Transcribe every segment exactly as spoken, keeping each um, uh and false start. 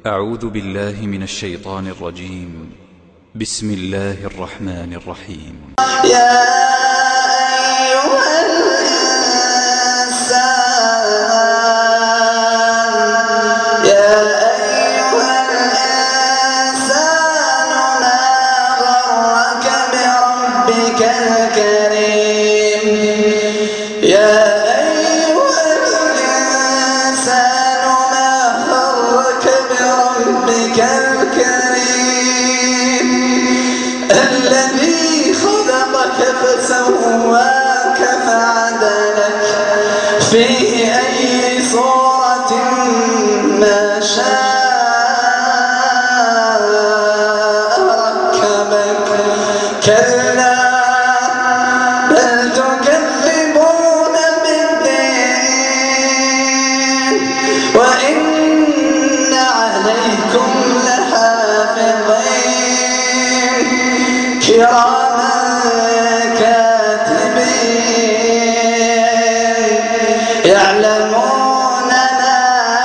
أعوذ بالله من الشيطان الرجيم. بسم الله الرحمن الرحيم. يا أيها الإنسان يا أيها الإنسان ما غرك بربك الكريم يا أيها الإنسان ما غرك بربك الكريم الذي خلقك فسواك فعدلك في أي صورة ما شاء ركبك كلا بل تكذبون بالدين وإن عليكم لحافظين كراما كاتبين يعلمون ما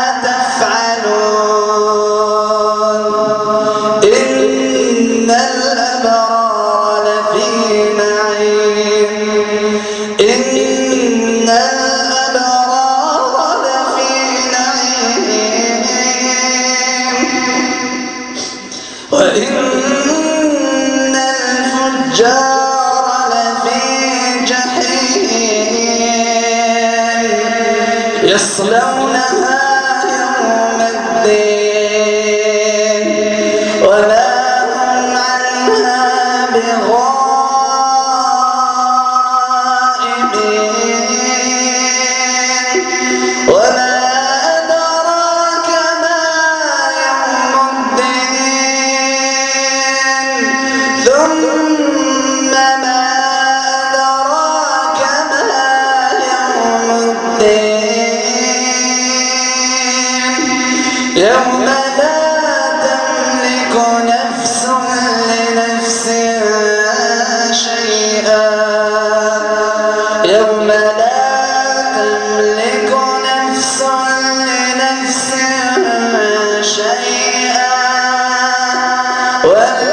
تفعلون إن الأبرار لفي نعيم إن الأبرار لفي نعيم وإن الفجار لفي جحيم يصلونها يوم الدين ولا هم عنها بغائبين وما أدراك ما يوم الدين ثم ما أدراك ما يوم الدين يوم لا تملك نفس لنفس شيئا يوم لا تملك نفس لنفس شيئا